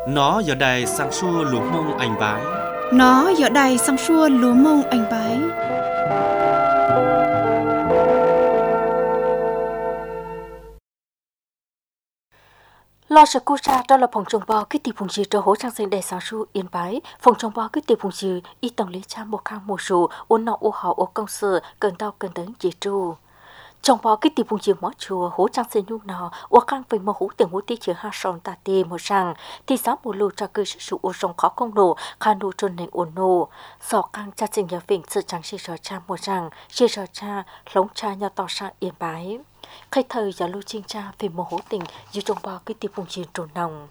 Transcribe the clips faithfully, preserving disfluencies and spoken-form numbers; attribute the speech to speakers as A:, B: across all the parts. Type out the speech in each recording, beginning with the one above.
A: Nó giờ đây sang xua lúa mông anh bái.
B: Nó giờ đây sang xua lúa mông anh bái.
C: Lo sợ cô ra đó là phòng trồng bò cái tỷ phùng gì cho hỗ trang sinh đầy sáng su yên bái phòng trồng bò cái tỷ phùng gì y tổng lý cha một khang một số ôn nọ ô họ ô công sự cần đau cần đến chỉ tru trồng bò cái tỷ phùng gì mỏ chùa hỗ trang sinh nhu nọ ô khang về mỏ hú tiền hú tí chữ ha son ta tê một rằng thì sáng một lô cho cơ sự ô rong khó công nổ khan nô trôn nền ôn nô sọ khang cha sinh nhà vịnh sự chẳng chỉ rõ cha một rằng chỉ rõ cha lống cha nhau tỏ sang yên bái khai thời giả lưu chinh cha về mồ hố tình dù trồng bò cái tiệp vùng chiên trồn nòng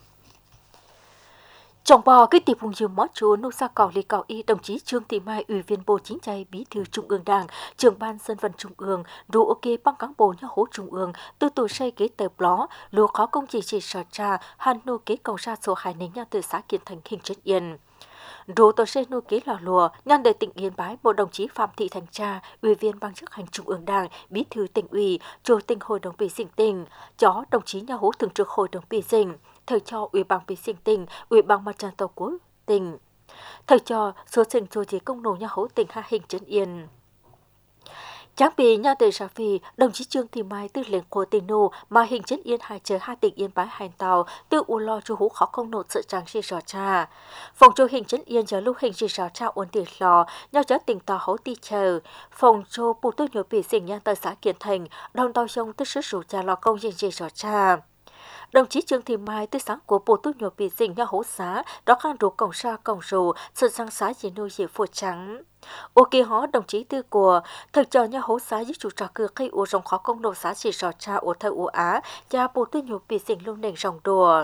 C: trồng bò cái tiệp vùng chiên mót chúa nô sa cỏ lý cỏ y đồng chí Trương Thị Mai ủy viên bộ chính trị bí thư trung ương đảng trưởng ban dân vận trung ương đủ ok băng cán bộ nhà hố trung ương từ tổ xây kế tờ bló lúa khó công chỉ chỉ sở cha han nô kế cầu ra số hải nính nhà từ xã Kiên Thành Kinh Trấn Yên Đồ tổ xây nô kế lò lùa, nhân đề tỉnh Yên Bái, bộ đồng chí Phạm Thị Thành Tra, ủy viên ban chấp hành trung ương đảng, bí thư tỉnh ủy, chủ tịch hội đồng bì sinh tỉnh, chó đồng chí nhà hố thường trực hội đồng bì sinh, thời cho ủy ban bì sinh tỉnh, ủy ban mặt trận tổ quốc tỉnh, thời cho số sinh số chỉ công nổ nhà hố tỉnh Hà Hình Trấn Yên. Chẳng bị nhau từ xã phi, đồng chí Trương Thị Mai tư lệnh của tỉnh nô mà Hình Trấn Yên hai chờ hai tỉnh Yên Bái hành tàu từ u lo chú hú khó không nộp sự trang si rõ cha. Phòng châu Hình Trấn Yên giờ lúc hình si rõ cha ổn tiền lò, nhau chớ tỉnh tàu hấu ti chờ. Phòng châu bù tư nhổ bị sinh nhân tới xã Kiên Thành, đồng tàu sông tức sức rủ cha lò công dân si rõ cha. Đồng chí Trương Thị Mai từ sáng của bộ tu nhổ bị sinh nhà hố xá, đó khang rủ cổng xa cổng rủ, sự sang xá gì nuôi dễ phổ trắng. Ok hó đồng chí tư của thực cho nhà hố xá với chủ trò cửa cây ổ rồng khó công đồ xá chỉ rõ cha ổ thời ổ Á, và bộ tu nhổ bị sinh luôn nền rồng đùa.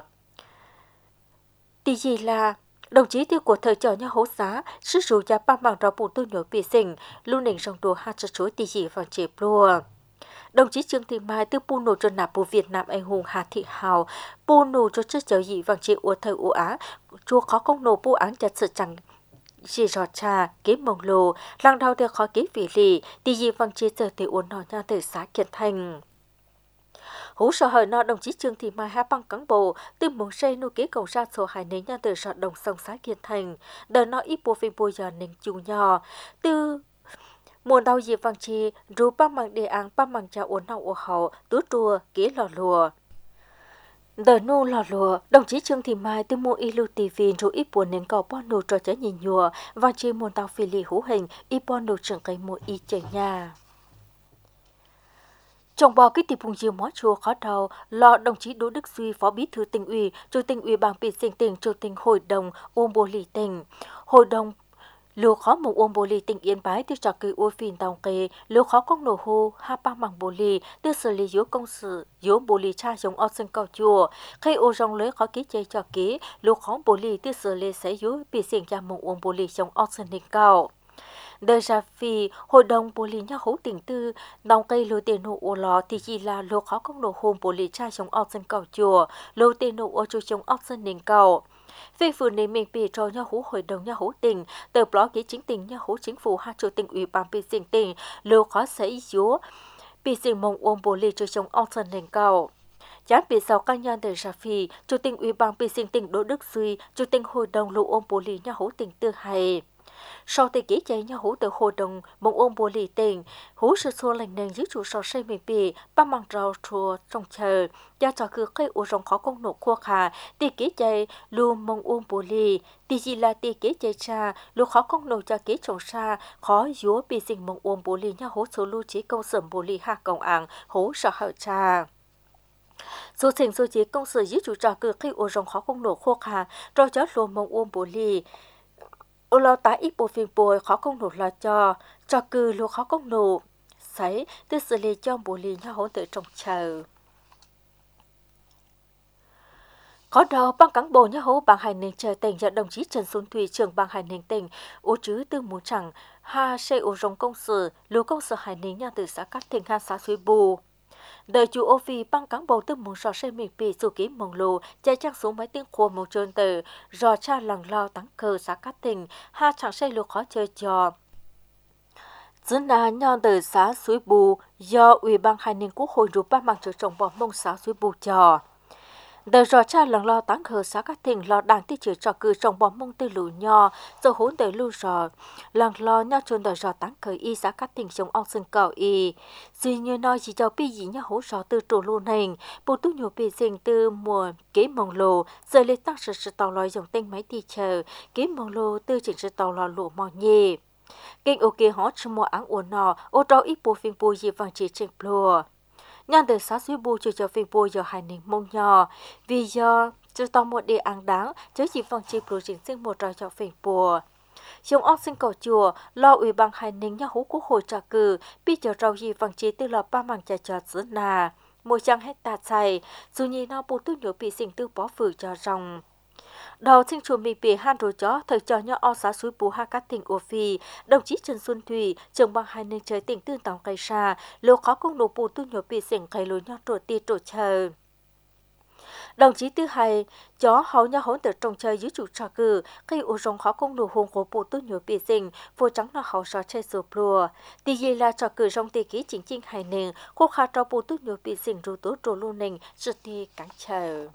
C: Tí gì là đồng chí tư của thời cho nhà hố xá, sức rủ và ba bằng rõ bộ tu nhổ bị sinh luôn nền rồng đùa hai cho chối tí gì vào chế plua. Đồng chí Trương Thị Mai từ pu nổ cho nạp bộ Việt Nam anh hùng Hà Thị Hào, pu nổ cho chất chở dị vàng trị của thời ủ Á, chùa khó công nổ pu án chặt sự chẳng chỉ rõ cha, kế mông lồ, làng đào đều khó kế vị lì, thì dị vàng trị giờ thì uốn nọ nha từ xã Kiên Thành. Hú sở hời nọ đồng chí Trương Thị Mai hai băng cán bộ, từ mông xây nô kế cầu ra số hải nến nha từ sọt đồng sông xã Kiên Thành, đời nọ ít bộ phim bùi giờ nền chung nhỏ, từ Muôn đau dịp vàng chi, rú ba mạng đề án ba mạng cha uốn nọ ổ hậu, tú trùa, kế lò lùa. Đời nô lò lùa, đồng chí Trương Thị Mai từ mua y lưu tì vì rú ít buồn nên cầu bọn nô trò trái nhìn nhùa, vàng chi muôn đau phi lì hữu hình, ít bọn nô trưởng cây mua y chơi nhà. Trồng bò cái tiệp vùng diều mó chùa khó đầu, lò đồng chí Đỗ Đức Duy, phó bí thư tỉnh ủy, chủ tịch ủy ban bì sinh tỉnh, chủ tịch hội đồng ôm bồ lì tỉnh, hội đồng Lưu khó mong ôm bồ lì tỉnh Yên Bái từ trò kỳ ua phìn tàu kê, lưu khó công nổ hô, ha ba bằng bồ lì, từ xử lý yếu công sự, yếu bồ lì cha giống ở sân cầu chùa. Khi ô rong lưới khó ký chơi trò ký, lưu khó bồ lì từ xử lý sẽ yếu bị xỉn cha mong ôm bồ lì giống ở sân nền cầu. Đời ra phi, hội đồng bồ lì nhà hữu tỉnh tư, đồng cây lưu tiền nổ ô lò thì chỉ là lưu khó công nổ hô bồ lì cha giống ở sân cầu chùa, lưu tiền nổ ô chùa giống ở sân nền cầu. Về phụ nữ mình bị cho nhà hữu hội đồng nhà hữu tỉnh, tờ blog ký chính tỉnh nhà hữu chính phủ hai chủ tịch ủy ban bị sinh tỉnh, lưu khó sẽ ý dúa, bị sinh mong ôm bồ lì cho chồng ông sân nền cầu. Chán bị sau cá nhân đời ra phi, chủ tịch ủy ban bị sinh tỉnh Đỗ Đức Duy, chủ tịch hội đồng lưu ôm bồ lì nhà hữu tỉnh tư hay. Sau thời ký chạy nhà hữu từ hội đồng mong ôm bồ lì tỉnh, hữu sự xua lành nền dưới chủ sò xây mình bị, ba mang rau chùa trong chờ, gia trò cứ cây ổ rong khó công nổ khua khả, tì ký chạy lưu mong ôm bồ lì, tì gì là tì ký chạy cha, lưu khó công nổ cho ký trồng xa, khó dúa bị sinh mong ôm bồ lì nhà hữu số lưu trí công sẩm bồ lì hạ công ảng, hữu sợ hở cha. Số thành số chế công sự dưới chủ trò cứ cây ổ rong khó công nổ khua khả, rồi cho lưu mong ôm bồ lì, ô lo tá ít bộ phim bồi khó công nổ là cho, cho cư lô khó công nổ. Sấy, tư xử lý cho bộ lì nhau hỗn tự trong chờ. Có đầu, băng cán bộ nhau hỗ bằng hành nền chờ tỉnh do đồng chí Trần Xuân Thủy trưởng bằng hành nền tỉnh, ô chứ tư muốn chẳng, ha xây ô rồng công sự, lô công sự hành nền nhau từ xã Cát Thịnh ha xã Suối Bù. Đời chủ ô phi băng cán bộ từ muốn sò xây mình bị dù ký mong lô, chạy chắc xuống máy tiếng khô mong trơn từ, rò cha lằng lao tăng cờ xã Cát Thịnh, ha chẳng xây lô khó chơi trò. Dân đà nhon từ xã Suối Bù, do Ủy ban Hai Ninh Quốc hội rút ba mạng trở trọng bỏ mông xã Suối Bù trò. Đời rõ cha lần lo tán khờ xã các tỉnh lo đảng tiết chữ trò cử trong bóng mông tư lũ nho, giờ hốn đời lưu rõ. Lần lo nho chôn đời rõ tán khờ y xã các tỉnh trong ông sân cầu y. Duy như nói chỉ cho bi dĩ nho hố rõ từ trổ luôn hình, bộ tu nhiều bị dình từ mùa kế mông lô, giờ lấy tăng sự sự tàu lòi dòng tên máy đi chờ, kế mông lô từ chỉnh sự tàu lò lụa mò nhì. Kinh ô kê hót cho mùa áng ổn nọ, ô trao ít bộ phim bùi dì vàng chỉ trình plùa. Nhân từ xã suy bù cho cho phim bùi giờ hai nền mông nhỏ, vì do cho tao một đề ăn đáng, chứ chỉ vàng chỉ plùa chính sinh một trò cho phim bùa. Dòng ốc sinh cầu chùa, lo ủy bằng hai nền nhà hú quốc hội trả cử, bị cho rau dì vàng chỉ từ lò ba màng chả cho giữ nà. Mỗi chẳng hết tà chạy, dù nhìn nó bù tu nhớ bị sinh tư bó phử cho rong. Đầu sinh chủ mình bị han rồi chó thời cho nhau o xã suối bù ha các tỉnh ô phi, đồng chí Trần Xuân Thủy trưởng bằng hai nền trời tỉnh tương tòng cây xa, lô khó công nổ bù tu nhớ bị sinh cây lối nhau trộn ti trộn chờ. Đồng chí Tư Hải chó hầu nhau hỗn tự trồng chơi dưới chủ trò cử, cây ô rồng khó công nổ hùng của bù tu nhớ bị sinh, vô trắng nó hầu sò chơi sổ plùa. Tỷ gì là trò cử rong tì ký chính chính hai nền, khô khá trò bù tu nhớ bị sinh rù tố trồ luôn nền, sự ti cắn chờ.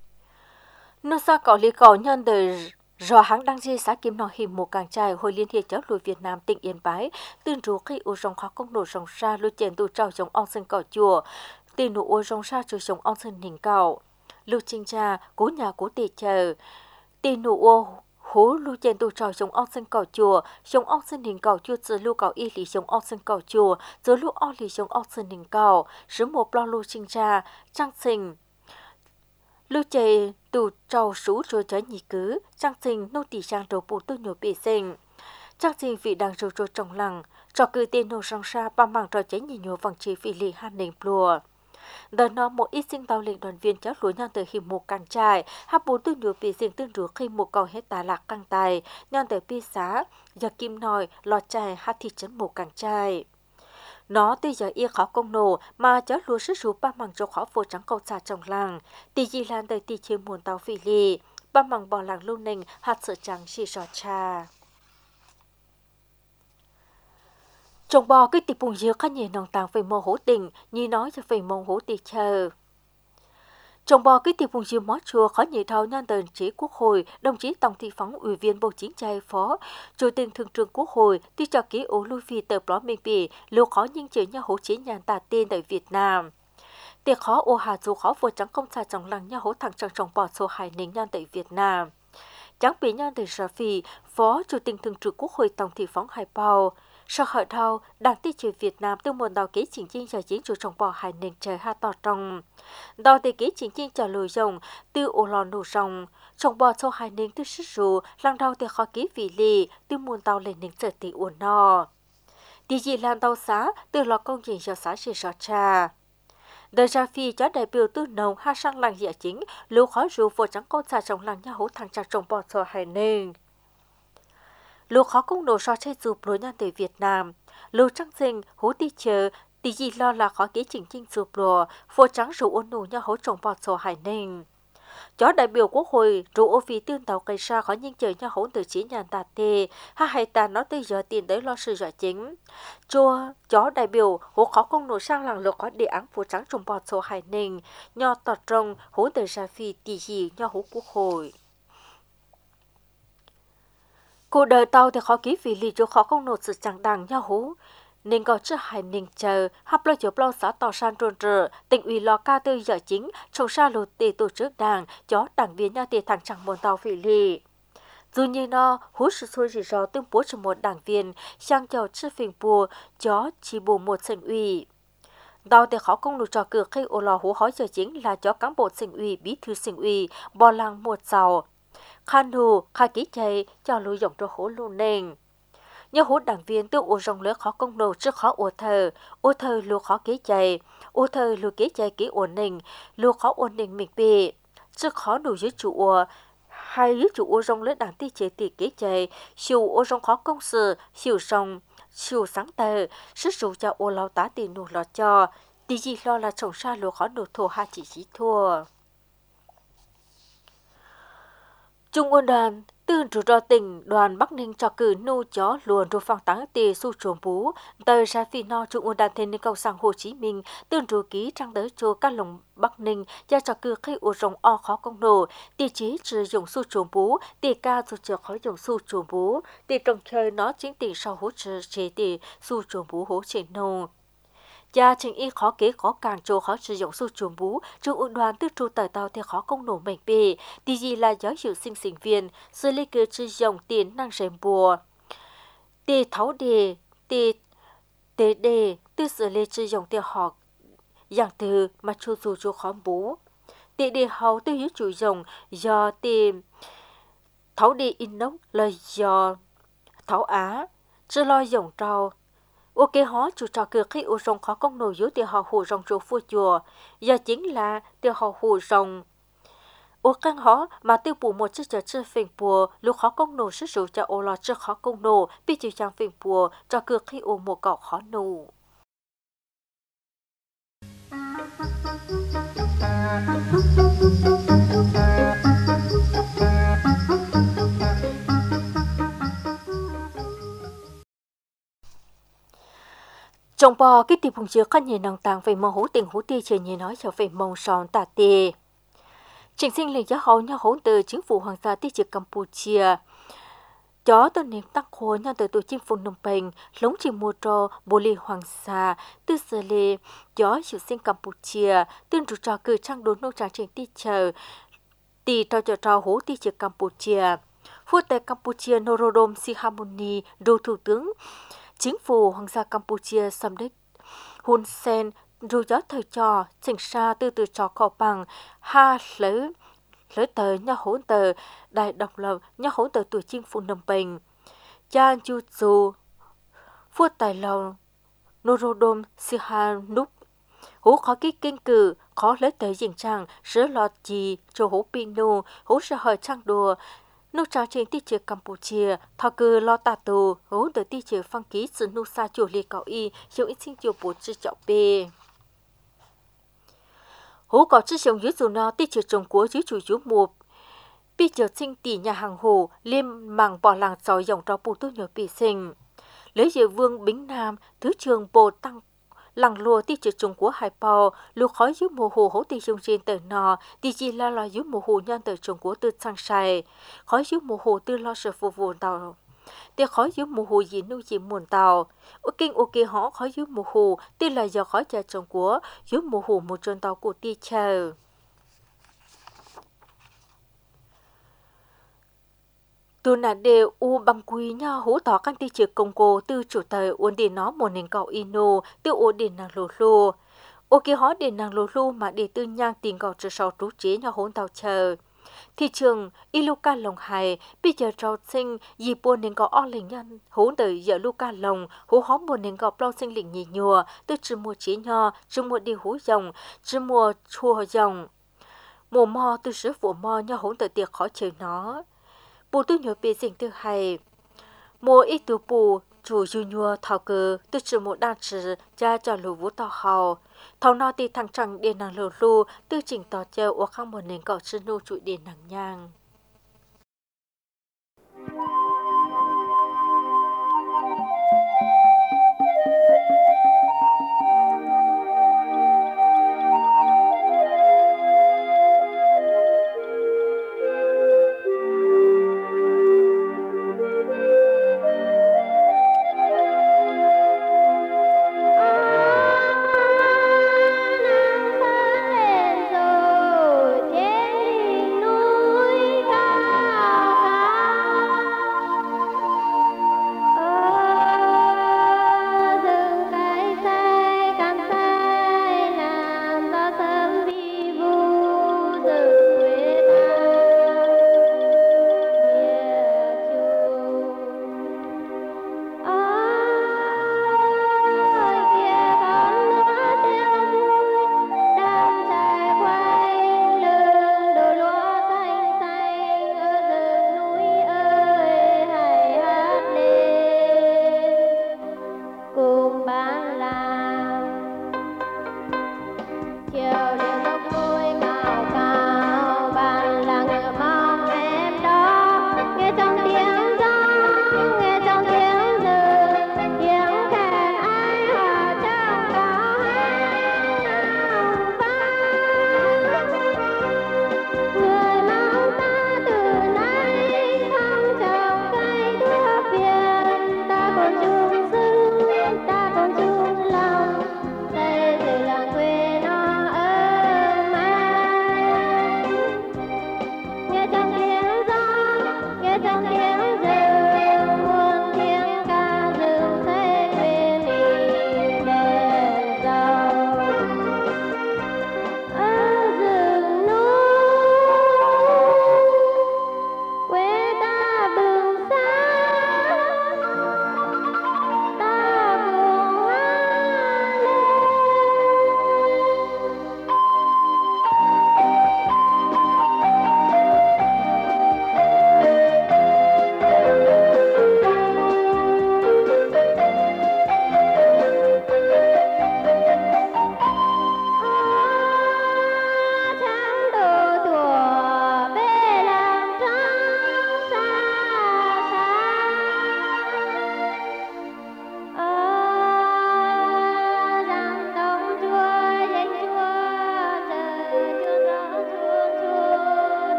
C: Nước xa có lý cầu nhân đời rõ hãng đăng di xã Kim Nọ Hìm một càng trai Hội Liên hiệp Giáo lùi Việt Nam tỉnh Yên Bái tương rú khi ô rong khó công nổ rong xa lưu chèn tù trao giống ong sân cỏ chùa tiền nụ ô rong xa trừ giống ong sân hình cầu lưu trinh cha cố nhà cố tì chờ tiền nụ ô hú lưu chèn tù trao giống ong sân cỏ chùa giống ong sân hình cầu chùa giữa lưu cầu y lý giống ong sân cỏ chùa giữa lưu o lý giống ong sân hình cầu sứ một lo lưu trinh cha trang sinh lưu chè tù trầu sú rồi trở nhị cứ trang sinh nô tỳ sang đầu bù tôi nhổ bị sinh trang sinh vị đang rồi rồi trồng lằng trò cử tiền nô sang xa ba mảng trò cháy nhị nhổ vòng chỉ vị lì han nền plùa đợt nó một ít sinh tàu lệnh đoàn viên cháu lúa nhang từ khi một càng trại hấp bù tôi nhổ bị sinh tương rửa khi một cầu hết tà lạc căng tài nhang từ pi xá giờ kim nòi lọt chài hát thị trấn một càng trại nó tuy giờ y khó công nổ mà cháu lúa sức rú ba mảng cho khó vô trắng cầu xà trồng làng tỷ gì lan đời tỷ chiếm muôn tàu phỉ lì ba mảng bỏ làng lưu nình hạt sữa trắng xì sò trà trồng bò cái tịp bùng dưa khá nhẹ nòng tàng về mồ hố tình như nói cho về mông hố tì chờ trồng bò cái tiệp vùng dưa mót chùa khó nhị thao nhân tần chí quốc hội đồng chí Tòng Thị Phóng ủy viên bộ chính trị phó chủ tịch thường trực quốc hội tuy cho ký ố lui phi tờ blog minh bì lưu khó nhưng chữ nhà hố chế nhàn tả tên tại Việt Nam tiệc khó ô hà dù khó vô trắng công xa trong lăng nhà hố thẳng trăng trồng bò số hải ninh nhân tại Việt Nam chẳng bị nhân từ sở phi phó chủ tịch thường trực quốc hội Tòng Thị Phóng hải bào sau hội thao đảng tiêu chí Việt Nam từ một đào ký chính chính cho chính chủ trồng bò hải ninh trời ha to trong đào tiêu ký chính chính cho lùi rồng từ ô lò nổ rồng trồng bò số hải ninh từ sức rù lăng đào từ khó ký vị lì từ muôn tàu lên ninh trở tỷ uốn nò tỷ gì lan tàu xá từ lò công trình cho xã sẽ rõ trà đời ra phi cho đại biểu tư nông ha sang làng địa chính lưu khó rù vô trắng con xà trồng làng nhà hố thằng trà trồng bò số hải ninh lưu khó công nổ so chơi dùm lối nhân từ Việt Nam lưu trăng sinh hú đi chờ tỷ gì lo là khó ký chỉnh chinh dùm lùa vô trắng rủ ôn nổ nhà hố trồng bò số hải ninh chó đại biểu quốc hội rủ ô phí tương tàu cây sa khó nhanh chờ nhà hố từ chỉ nhàn tà tê ha hay ta nói tới giờ tiền tới lo sự giả chính chua chó đại biểu hố khó công nổ sang làng lục có đề án vô trắng trồng bò số hải ninh nho tọt trồng hố từ ra phi tỷ gì nhà hố quốc hội cuộc đời tàu thì khó ký vì lý do khó không nộp sự chẳng đằng nhau hú nên có chưa hải ninh chờ hấp lo chụp lo xã tàu san trôn trở tỉnh ủy lo ca tư giờ chính trong sa lụt để tổ chức đảng chó đảng viên nhau để thẳng chẳng một tàu vì lý dù như nó hú sự xui rủi ro tương bố cho một đảng viên sang chào chưa phình bùa chó chỉ bù một tỉnh ủy tàu thì khó công nộp trò cử khi ô lò hú hói giờ chính là chó cán bộ tỉnh ủy bí thư tỉnh ủy bò làng một giàu khan hù khai ký chạy cho lưu dụng cho hố luôn nền nhớ hố đảng viên tiêu ô rong lỡ khó công nổ trước khó ô thờ ô thờ lưu khó ký chạy ô thờ lưu ký chạy ký ổn định lưu khó ổn định mình bị trước khó đủ dưới chủ ô hay dưới chủ ô rong lỡ đảng ti chế tỷ ký chạy siêu ô rong khó công sự siêu sông siêu sáng tờ sức dụ cho ô lao tá tiền nụ lọt cho tỷ gì lo là trồng xa lưu khó nổ thổ hai chỉ chỉ thua Trung ương đoàn Từ rủi ro tỉnh, đoàn Bắc Ninh cho cử nô chó luồn rồi phong táng tì su trốn bú. Tờ ra phi no trung ương đàn thiên cầu sang Hồ Chí Minh, tương rủi ký trang tới cho các lồng Bắc Ninh, gia cho cử khi ổ rồng o khó công nổ, tì chí trừ dùng su trốn bú, tì ca dù chờ khó dùng su trốn bú, tì trồng chơi nó chính tì sau hỗ trợ chế tì su trốn bú hỗ trợ nô. Gia trình y khó kế khó càng trô khó sử dụng su chuồng bú, trung ương đoàn tư trụ tờ tàu thì khó công nổ mệnh bì, thì gì là giáo hiệu sinh sinh viên, sự lý cơ sử dụng tiền năng rèm bùa. Tì tháo đề, tì tế đề, tư sự lý sử dụng tiền họ, dạng từ mà chú dù chú khó bú. Tì đề hầu tư yếu chủ dùng do tì tháo đề inox là do tháo á, chứ lo dùng trao. Ok họ chủ trò cửa khi ô rồng khó công nổi dưới tiêu họ hù rồng chủ phu chùa, giờ chính là tiêu họ hù rồng. Ô căn họ mà tiêu bù một chiếc chợ chơi phình bùa, lúc khó công nổi sức rượu cho ô lò chưa khó công nổi, bị chịu trang phình bùa, cho cửa khi ô một cọ khó nụ. Trong bò cái tìm hùng chứa khăn nhẹ nòng tàng về mong hữu tình hữu ti chờ nhẹ nói cho về mong sòn tà tê. Chính sinh lên giá hậu nhau hỗn từ chính phủ hoàng gia ti trực Campuchia. Chó tôi niệm tăng khối nhau từ tổ chim phùng nông bình, lống chỉ mua trò bồ lì hoàng gia, tư sở lì, chó hiệu sinh Campuchia, tương rủ trò cử trang đốn nông trang trên ti chờ, tì trò trò trò hữu ti trực Campuchia. Phu tại Campuchia Norodom Sihamoni, đồ thủ tướng chính phủ hoàng gia Campuchia Samdech Hun Sen dù gió thời trò chỉnh xa từ từ trò khổ bằng ha lỡ lỡ tờ nhà hỗn tờ đại độc lập nhà hỗn tờ tuổi chinh phụ nông bình cha chu dù phu tài lòng Norodom Sihanouk hú khó kích kinh cử khó lấy tới diễn trang sớ lọt gì cho hú pino hú sẽ hỏi trang đùa nô trà trên ti chế Campuchia, thọ cử lo tà tù, hỗ trợ ti chế phăng ký sự nô sa chủ lý cạo y, hiệu ít sinh chiều bố chữ chạo bê. Hỗ có chữ sống dưới dù nó ti chế trồng của dưới chủ yếu mùa. Bi chế sinh tỷ nhà hàng hồ, liêm màng bỏ làng giỏi dòng trò bù tôi nhớ bị sinh. Lấy dễ vương Bính Nam, Thứ trưởng Bộ Tăng lăng lùa ti chế trồng của Hải Bào, lưu khói dưới mùa hồ hỗ ti dùng trên tờ nò, ti chỉ là lo dưới mùa hồ nhân tờ trồng của tư sang sài, khói dưới mùa hồ tư lo sợ phục vụ tàu, ti khói dưới mùa hồ gì nuôi gì muôn tàu, ở kinh ok họ khói dưới mùa hồ tư là do khói trà trồng của dưới mùa hồ một trên tàu của ti chờ. Từ nãy đều u bằng quý nha hú tỏ căn ti trực công cô từ chủ tờ uốn điện nó một nền cầu ino từ uốn điện nàng lô lô. Ô kia hóa điện nàng lô lô mà để tư nhang tiền cầu trở sau trú chế nha hốn tàu chờ. Thị trường Iluka Long Hải bây giờ trao sinh dì buồn nền cầu o lình nhân hốn từ giờ Luka Long hú hóm buồn nền cầu plau sinh lĩnh nhì nhùa từ trừ mùa chế nho trừ mùa đi hú dòng trừ mùa chua dòng. Mùa mò từ sứ vụ mò nha hốn từ tiệc khó chơi nó. Bù tôi nhớ bị dình từ hay. Mùa ít từ bù, chủ dư nhua thảo cơ, từ sự một đàn sử, cha cho lù vũ tàu hào. Thảo nó thì thằng chẳng điện nàng lù lù, từ chỉnh tỏ chờ ổ khang một nền cọ sư nô trụi điện nàng nhang.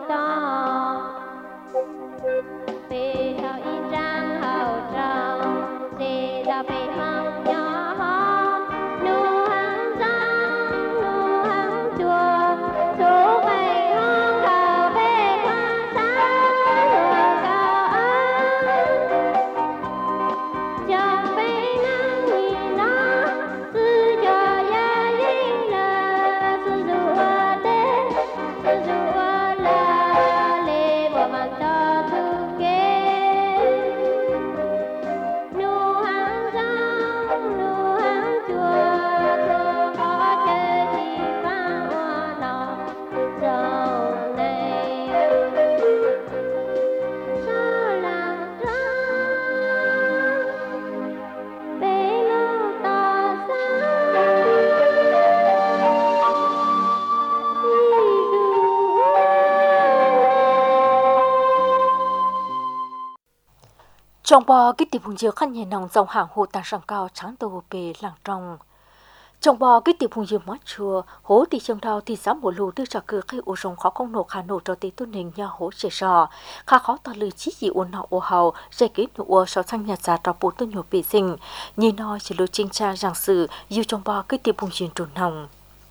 C: Trong bò cái tiệp hùng diệu khăn nhẹ nòng dòng hàng hồ tàn sòng cao trắng tàu bề làng trong. Trong bò cái tiệp hùng diệu mót chùa, hố thì trong đào thì dám một lù tư trò cử khi ô rồng khó không nổ khả nổ cho tí tôn hình nhà hố trẻ sò. Khá khó tỏ lư chí dị ôn nọ ô hầu, dây ký nụ ô sau sang nhà già trò bố tôn nhổ bề sinh. Nhìn nó chỉ lù trinh tra rằng sự, dù trong bò cái tiệp hùng diệu trồn nòng.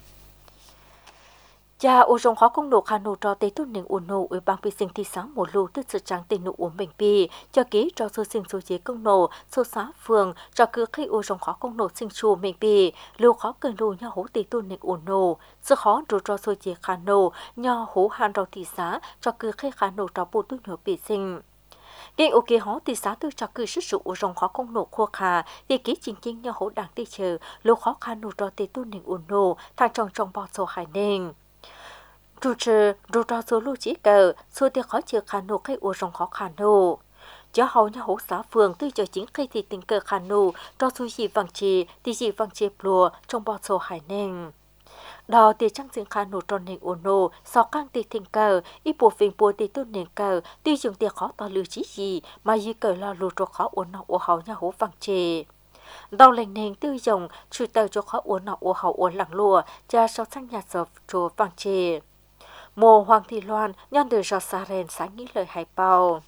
C: Cha ô rong khó công nổ khả nổ cho tế tốt nền ổn nổ ở bang bì sinh thị sáng một lù tức sự trắng tên nụ ổn bệnh bì cho ký cho số sinh số chế công nổ số xã phường cho cứ khi ô rong khó công nổ sinh chùa bệnh bì lưu khó cần nổ nhau hố tế tốt nền ổn nổ sự khó rủ cho số chế khả nổ nhau hố hàn rau thị xã cho cứ khi khả nổ cho bộ tốt nhổ bì sinh. Cái ô kê hó thị xã tư cho cứ sức sụ ô rong khó công nổ khô khả thì ký chính chính nhau hố đảng tê chờ lưu khó khả nổ cho tế tốt nền ổn nổ thang trong trong bò số hải nền. Chủ trì rủ ra số lưu chỉ cờ, số tiêu khó chịu khả nổ khi ổ rồng khó khả nổ. Cho hầu nhà hỗ xã phường tư cho chính khi thì tình cờ khả nổ, cho số gì vàng trì, thì gì vàng trì plùa trong bò số hải nền. Đó thì trang diện khả nổ tròn nền ổ nổ, sau căng thì tình cờ, ít bộ phim bùa thì tốt nền cờ, tuy dùng tiền khó tỏ lưu chỉ gì, mà dì cờ là lù trò khó ổ nọ ổ hầu nhà hỗ vàng trì. Đào lệnh nền tư dòng, chủ tàu cho khó ổ nọ ổ hầu ổ lặng lùa, cha sau sang nhà sợp chùa vàng trì. Mồ Hoàng Thị Loan nhân đời do xa rèn sáng nghĩ lời hài bào.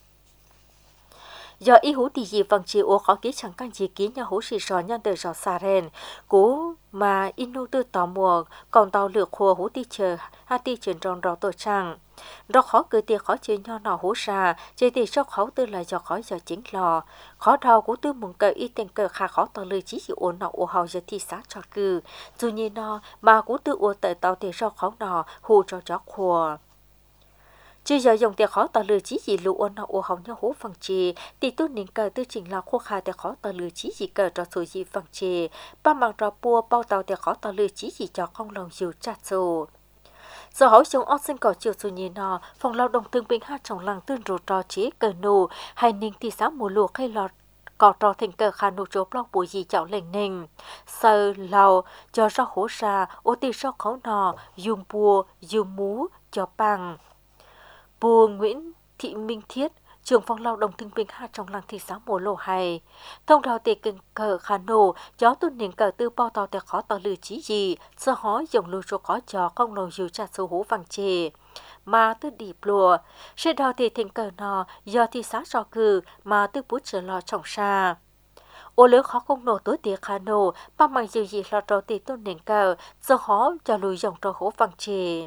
C: Do ý hú thì gì vâng chịu ô khó ký chẳng căn gì ký nhà hú xì sò nhân đời do xa rèn. Cú mà inu tư tỏ mùa còn tàu lược khô hú ti chờ ha ti chuyển tròn rõ tổ trang. Đó khó cười tiệc khó chơi nho nọ hú xa, chơi tiệc sốc khó tư là do khó do chính lò. Khó đau cú tư mừng cờ y tên cờ khá khó tỏ lời chí dị ổn nọ ổ hào giờ thi sát cho cư. Dù như nó mà cú tư ổ tờ tàu tiệc sốc khó nọ hù cho chó khùa. Chứ giờ dùng tiệc khó tỏ lời chí dị lụ ổn nọ ổ hào nhau hú phẳng chì, thì tốt nên cờ tư trình là khô khá tiệc khó tỏ lời chí dị cờ cho số dị phẳng chì. Ba mạng trò bùa bao tàu tiệc khó tỏ lời chí dị cho không lòng dù chát dù. Do hỏi trong ớt sinh cỏ chiều dù nhìn nó, phòng lao động thương binh hát trong làng tương rổ trò chế cờ nụ, hay ninh thị xã mùa lùa khay lọt, cỏ trò thành cờ khả nụ chốp lọc bùi gì chảo lệnh ninh. Sơ lao, cho ra hố xa, ô tì sọ khấu nọ, dùng bùa, dùng mú, cho bằng. Bùa Nguyễn Thị Minh Thiết, trưởng phòng lao động thương binh hát trong làng thị xã mùa lô hay. Thông đào tề cưng cờ khả nổ, gió tuần nền cờ tư bao tàu tè khó tàu lử chí gì, sơ hói dòng lưu cho khó cho không lòng dù chặt số hú vàng chê. Mà tư đi plùa, sẽ đào tề thành cờ nọ, do thị xã cho cử, mà tư bút trở lò trọng xa. Ô lớn khó không nổ tối tìa khả nổ, ba mạng dù gì lọt trò tề tuần nền cờ, sơ hói cho lùi dòng trò hú vàng chê.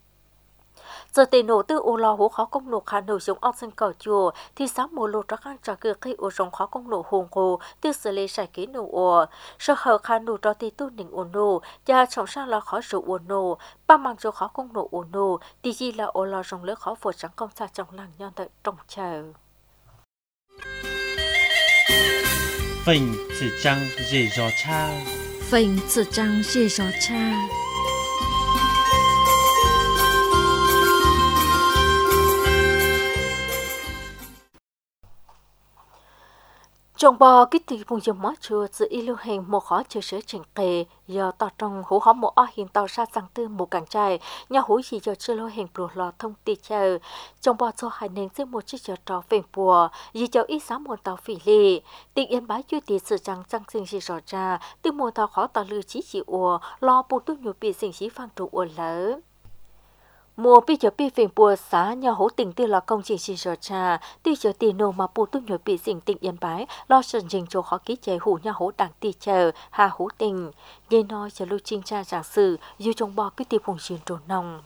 C: Giờ tề nổ tư ô lò hố khó công nổ khả nổ giống ốc sinh cỏ chùa thì sáng mùa lột ra khăn trả cửa khi ô rồng khó công nổ hồn hồ tư xử lê sải kế nổ ổ. Sở hở khả nổ cho tì tu nỉnh ổ nổ và trọng sang là khó rủ ổ nổ. Ba mạng cho khó công nổ ổ nổ thì gì là ô lò rồng lớn khó vượt trắng công xa trong làng nhon đợi trông chờ.
A: Phình chỉ trăng dì gió cha.
B: Phình chỉ trăng dì gió cha.
C: Trong bò kích thị vùng dòng mót chùa dự y lưu hình một khó chờ sửa trình kề do tỏ trong hữu hóa một o hiện tàu ra sang tư một cảng trai nhà hữu gì do chưa lưu hình bùa lò thông tì chờ trong bò cho hai nền dưới một chiếc chờ trò phèn bùa gì cho ít sáng một tàu phỉ lì tình yên bái chưa tì sự rằng sang sinh gì rõ ra từ một tàu khó tàu lưu chí chỉ ùa lo bù tu nhiều bị sinh chí phang trụ ùa lỡ. Mùa bây giờ bị phiền bùa xá nhà hỗ tình tư là công trình chỉ sở trà, tuy giờ tiền nô mà bù tu nhồi bị dình tình yên bái, lo sần trình cho họ ký chế hủ nhà hỗ đảng tì chờ, hà hỗ tình. Nghe nói chờ lưu trinh tra giả sử, dù trong bò cứ tìm hùng chiến trồn nông.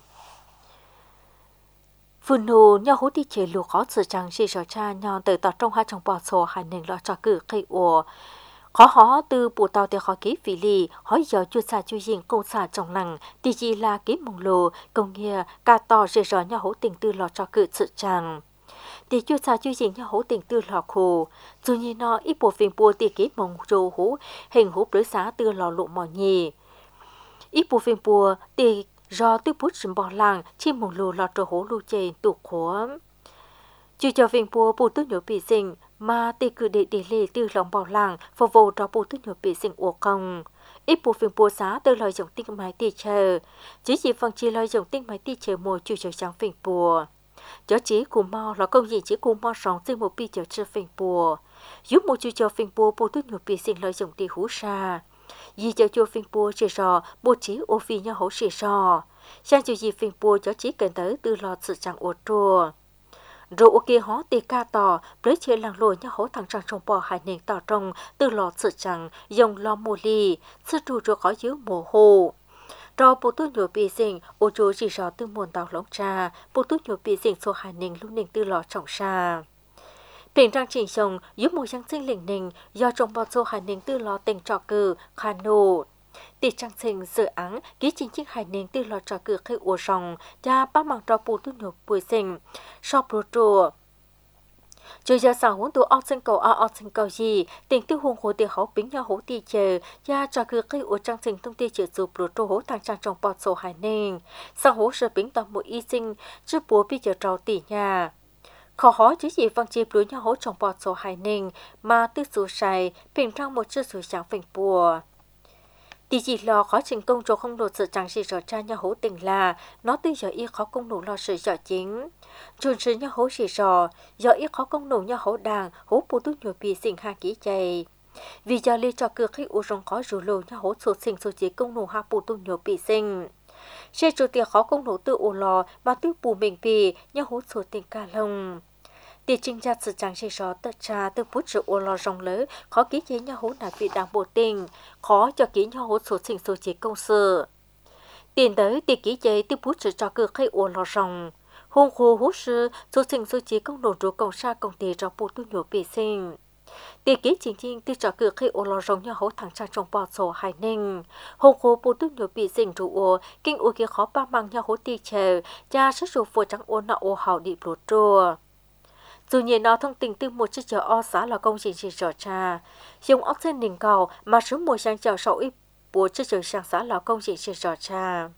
C: Phun nô nhà hỗ tì chế lù khó sự chẳng chỉ sở trà nhòn từ tọt trong hai trong bò sổ hai nền lo cho cử cây ổ. Khó hó từ bộ tàu để khó ký vị lì, hỏi giờ chưa xa chưa dình công xả trong lăng, thì chỉ là ký mong lồ, công nghĩa, cả tỏ rời rõ nhà hỗ tình tư lò cho cự sự chàng. Thì chưa xa chưa dình nhà hỗ tình tư lò khổ, dù như nó ít bộ phim bùa thì ký mong rô hú, hình hú đối xá tư lò lộ mò nhì. Ít bộ phim bùa thì do tư bút rừng bò làng, chi mong lồ lò trò hú lưu chê tụ khổ. Chú cho phim bùa bù tư nhổ bị dình, mà tì cử để để lê từ lòng bảo làng phô vô cho bố tư nhổ bị sinh ổ công. Ít bố phiền bố xá từ lời dòng tinh máy tì chờ. Chỉ chỉ phần chi lời dòng tinh máy tì chờ mùa chú chờ sáng phiền bùa. Chó chỉ cù mò là công gì chỉ cù mò sống sinh một bi chờ chờ phiền bùa. Giúp một chú cho phiền bùa bố tư nhổ bị sinh lời dòng tì hú xa. Vì cho chú phiền bùa chỉ rò bố trí ô phi nhau hấu xì rò. Sang chú gì phiền bùa chó chỉ cần tới từ lọt sự chẳng ổ trùa. Rồi ok hó tì ca tỏ, với chế làng lồi nhá hó thằng trăng trong bò hải nền tỏ trong, từ lọt sự chẳng, dòng lo mùa lì, sư trù rồi khó dưới mùa hồ. Rồi bố tôi nhổ bì dình, ô chú chỉ rõ từ muôn tàu lóng trà, bố tôi nhổ bì dình số hải nền lúc nền từ lọt trọng xa. Bình răng trình sông, giúp mùa giang sinh lĩnh nền, do trong bò số hải nền từ lọt tình trọ cử, khá nổ. Tỷ trang sinh dự án ký chính chính hải nền từ lọt trò cử khi ổ rồng cha bác mạng trò bù tu nhục bùi sinh so bù trùa. Chú giờ sáng hôn tù ọc sinh cầu à ọc sinh cầu gì tình tư hùng hồ tì hấu bính nhau hấu tì chờ cha trò cử khi ổ trang sinh thông tì chữ dù bù trùa hấu thang trang trong bọt sổ hải nền sáng hấu sở bính tòa một y sinh chứ bố bị chờ trò tì nhà. Khó hóa chứ gì văng chịp đối nhau hấu trong bọt sổ hải nền mà tư dù sài bình trang một chữ dù sáng phình bùa. Thì chỉ lo khó thành công cho không đột sự chẳng gì rõ cha nhà hố tình là nó từ giờ y khó công nổ lo sự rõ chính. Trùn sự nhà hố sĩ rõ, giờ y khó công nổ nhà hố đàng, hố bù tu nhồi bì sinh hạ ký chay. Vì giờ lý cho cư khi u rong khó rủ lô nhà hố sổ sinh sổ chế công nổ hạ bù tu nhồi bì sinh. Sẽ chủ tiệc khó công nổ từ u lò mà tư bù mình bì nhà hố sổ tình ca lông. Tỷ trình ra sự chẳng chỉ rõ tất trà từ bút sự ô lo rong lỡ, khó ký chế nhau hố nạp vị đáng bộ tình, khó cho ký nhau hố số sinh số chế công sự. Tiền tới tỷ ký chế từ bút sự cho cư khai ô lo rong. Hôn khô hú sư số sinh số chế công nổ rủ công xa công tỷ cho bút tu nhổ bì sinh. Tỷ ký chính chính từ cho cư khai ô lo rong nhau hố thẳng trang trong bò sổ hải ninh. Hôn khô bút tu nhổ bì sinh rủ ô, kinh ô kia khó ba mang nhau hố tỷ chờ, cha sức rủ phổ trắng ô nọ ô hào đi bột trùa. Dù nhiên nó thông tin từ một chiếc chợ o xã là công trình chỉ rõ trà. Dùng ốc trên đỉnh cầu mà số mùa sang chợ sầu ít bộ chiếc chợ sang xã là công trình chỉ rõ trà.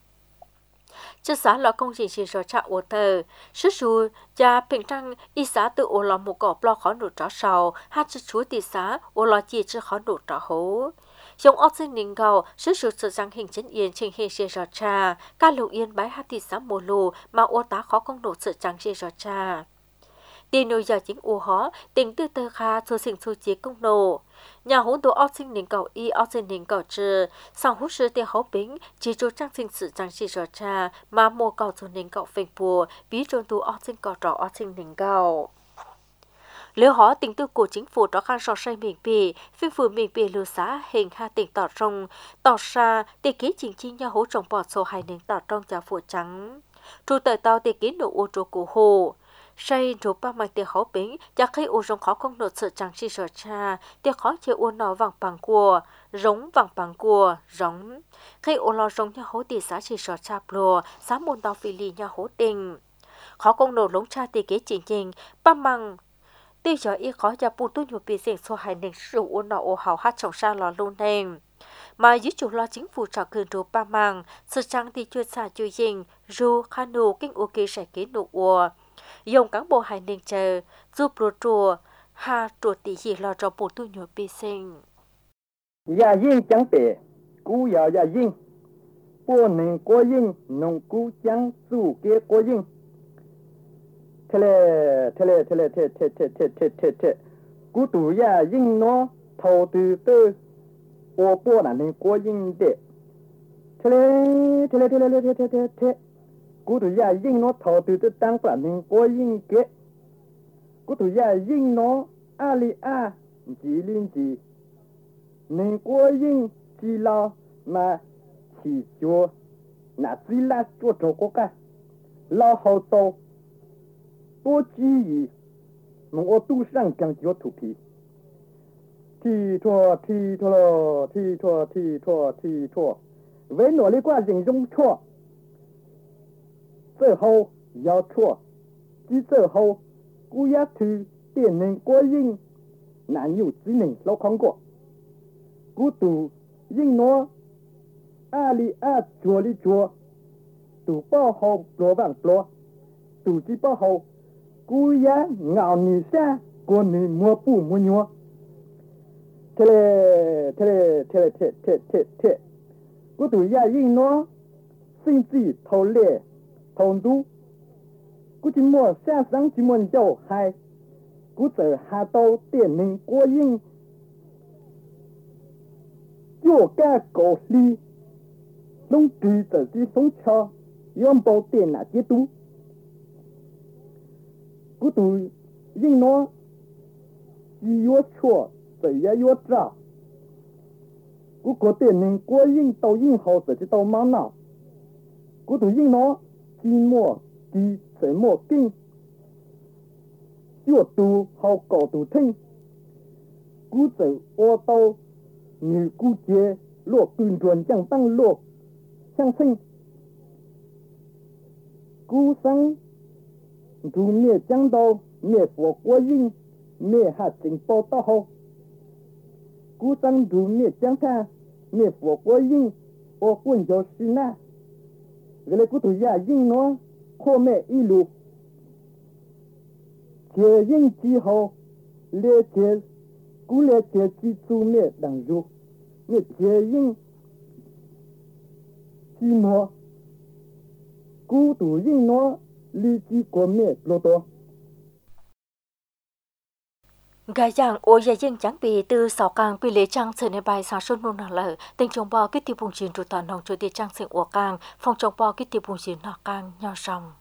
C: Chiếc xã là công trình chỉ rõ trà ô tờ. Sức dù cha bình trăng y xã từ ô lò một cọp lo khó nụ trọ sầu. Hát chiếc chúa tỷ xã ô lò chỉ chứ khó nụ trọ hố. Dùng ốc trên đỉnh cầu sức dù sự sang hình chân yên trình hình chỉ rõ trà. Ca lục yên bái hát tỷ xã mùa lù mà ô tá khó công nụ sự trắng chỉ rõ trà. Tiền nổi giờ chính u hó, tình tư tơ kha số sinh số chế công nổ. Nhà hỗn đồ ốc sinh nền cầu y ốc sinh nền cầu trừ, sang hút sư tiêu hấu bính, chỉ cho trang sinh sự trang trí rõ trà, mà mô cầu số nền cầu phình bùa, bí trôn tù ốc sinh cầu rõ ốc sinh nền cầu. Nếu họ tình tư của chính phủ đó khăn sọ say miền bì, phiên phủ miền bì lưu xã hình hai tỉnh tỏ rồng, tỏ xa, tỷ ký chính chi nhà hỗ trồng bọt số hai nền tỏ trong nhà phủ trắng. Trụ tờ tàu tỷ ký nổ ô trô của hồ. Say rủ ba mặt tiền khó bính, chắc khi u rong khó công nộp sự chẳng chi sở cha, tiền khó chịu u nó vàng bằng cua, rống vàng bằng cua, rống. Khi u lo rong nhà hố tỷ xã chi sở cha plùa, xã môn tàu phi lì nhà hố tình. Khó công nộp lống cha tỷ kế chỉnh trình, ba măng. Tiêu giờ y khó cho bù tu nhục bị diễn số hải nền rủ u nó u hào hát trọng xa lò luôn nền. Mà dưới chủ lo chính phủ trả cường rủ ba măng, sự chẳng thì chưa xa chưa dình, rủ khá nụ kinh u kê sẽ kế nụ ua. Dùng cán bộ hải ninh chờ, giúp rùa rùa, hà rùa tỷ gì lo cho bộ tu nhồi bì sinh.
D: Dạ dinh chẳng bể, cú dạ dạ dinh. Bộ nền có dinh, nông cú chẳng dù kế có dinh. Thế lệ, thế lệ, thế lệ, thế thế thế thế thế thế thế. Cú tù dạ dinh nó thầu từ tư. Bộ bộ là nền có dinh đệ. Thế lệ, thế lệ, thế lệ, thế thế thế thế. cú tụi gia yên nó thọ từ từ tăng cả nên có yên kế cú tụi gia yên nó ali a chỉ liên chỉ nên có yên chỉ lo mà chỉ cho nà chỉ là cho trâu có cả lo hậu tô bố chỉ gì mà ô tu sang càng cho thủ khí thì thua thì thua thì thua thì thua thì thua với nỗ lực qua hình dung thua最后要错即最后古雅图电能过应难有只能老看过古读应诺阿里阿做里做读报后罗万罗读之报后古雅咬你下过你摸不摸摸thế là thế là thế là thế thế thế thế古读呀应诺甚至头列同都，古今末下上今末就还，古则下到电能过应，若加高力，弄对着的风车，用包电那节度，古都应喏，一越错，则也越早，古个电能过应到应后，则就到忙恼，古都应喏。寂寞的怎么定？越读好高度听，古走我到女古节落军转将当落相称，古生如灭将到灭佛国印灭下情报到后，古生如灭将他灭佛国印我棍就是那。为了古土亚印诺扩美一路，接应之后，列接古列接之主灭等入，灭接应之诺，古土印诺立即国灭罗多。
C: Gái giang ô gia dân chẳng bị từ sáu càng bị lễ trang trở nên bài sáng sớm nôn nở lở tình trồng bò kích tiêu bùng chiến trụ tàn nòng cho địa trang sinh ủa càng phòng trồng bò kích tiêu bùng chiến nọ càng nhau sòng